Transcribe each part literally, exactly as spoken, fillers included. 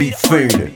Be feeling.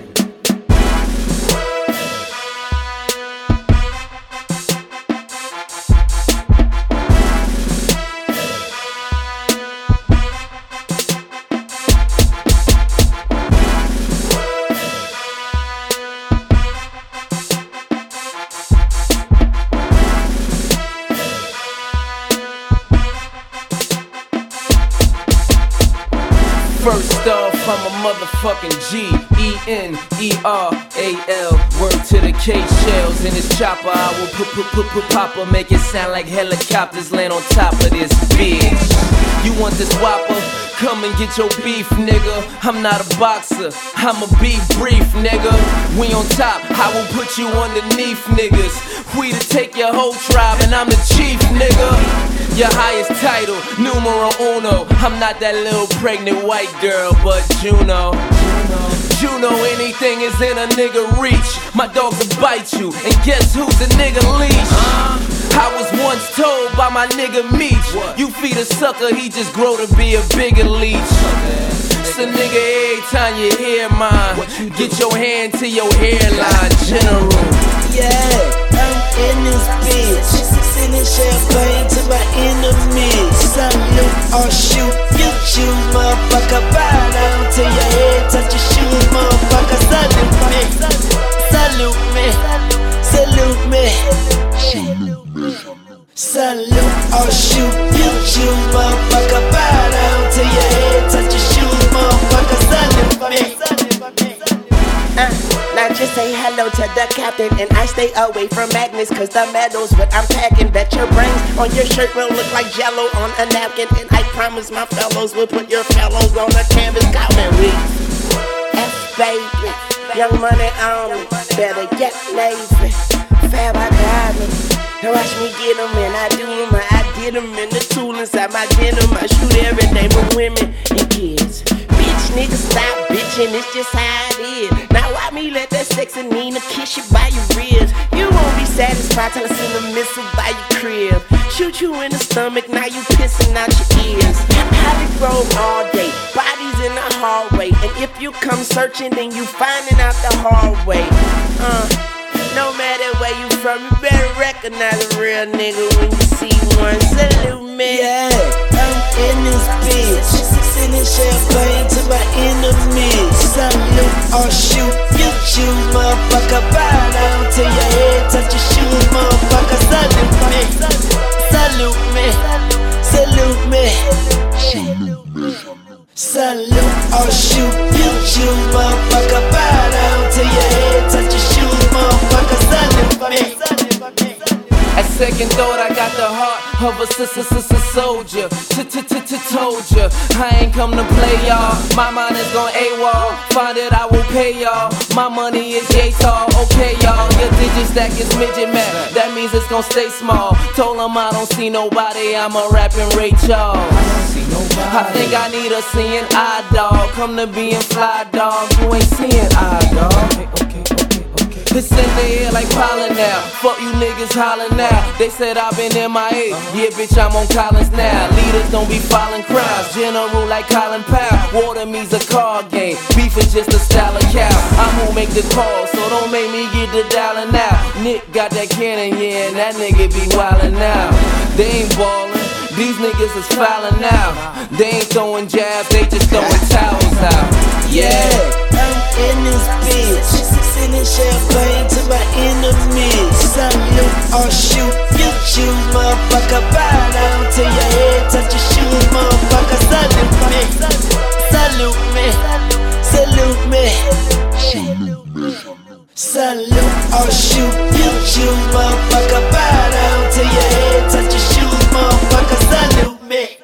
First off, I'm a motherfucking G E N E R A L. Word to the K-shells in this chopper. I will put put put put popper, make it sound like helicopters land on top of this bitch. You want this whopper? Come and get your beef, nigga. I'm not a boxer, I'ma be brief, nigga. We on top, I will put you underneath, niggas. We to take your whole tribe and I'm the chief, nigga. Your highest title, numero uno. I'm not that little pregnant white girl, but Juno. Juno, anything is in a nigga reach. My dogs will bite you, and guess who's the nigga leash? I was once told by my nigga Meech, you feed a sucker, he just grow to be a bigger leech. So nigga, every time you hear mine, get your hand to your hairline, general. Yeah, I'm in this bitch, sending champagne to my enemies. Salute or shoot, you choose, motherfucker. Bow down to your head, touch your shoes, motherfucker. Salute me, salute me, salute me, salute or shoot, you choose, motherfucker. Bow down to your head, touch your shoes, motherfucker. Salute me. Uh, now just say hello to the captain, and I stay away from magnets, cause the medals what I'm packing. Bet your brains on your shirt will look like jello on a napkin, and I promise my fellows will put your fellows on the canvas. Counting weeks, F baby, young money on me, better get lazy. Fab, I got me. Now watch me get them, and I do them, I did them in the tool inside my denim. I shoot every day for women and kids. Bitch, nigga, stop bitching, it's just how it is. Now why me let that sexy Nina kiss you by your ribs? You won't be satisfied till I send a missile by your crib. Shoot you in the stomach, now you pissing out your ears. Holly Grove all day, bodies in the hallway. And if you come searching, then you finding out the hard way. Uh, no matter where you from, you better recognize a real nigga when you see one. Salute me. Yeah, I'm in this bitch, sending champagne to my enemies. Salute or shoot, you choose, motherfucker. Bow down to your head, touch your shoes, motherfucker. Salute me, salute me, salute me, salute or shoot, you choose, motherfucker. Bow down to your head, touch your shoes, motherfucker. Salute me. At second thought, I got the heart of a sister soldier. Told ya, I ain't come to play y'all. My mind is gon' AWOL. Find it, I will pay y'all. My money is yay tall. Okay, y'all. Your digit stack is midget map. That means it's gon' stay small. Told them I don't see nobody. I'ma rap and rate y'all. I think I need a seeing eye, dog. Come to being fly, dog. You ain't seeing eye, dog. It's in the air like pollen now. Fuck you niggas hollering now. They said I've been M I A. Yeah, bitch, I'm on Collins now. Leaders don't be following crowds. General like Colin Powell. Water me's a card game. Beef is just a style of cow. I'm who make the call, so don't make me get the dialing now. Nick got that cannon, yeah, and that nigga be wildin' now. They ain't ballin'. These niggas is fouling now. They ain't throwing jabs, they just throwing towels out. Yeah, I'm in this bitch, sending champagne to my enemies. Salute or shoot, you choose, motherfucker. Bow down to your head, touch your shoes, motherfucker. Salute me, salute me, salute me, salute or shoot, you choose, motherfucker. Bow down to your head.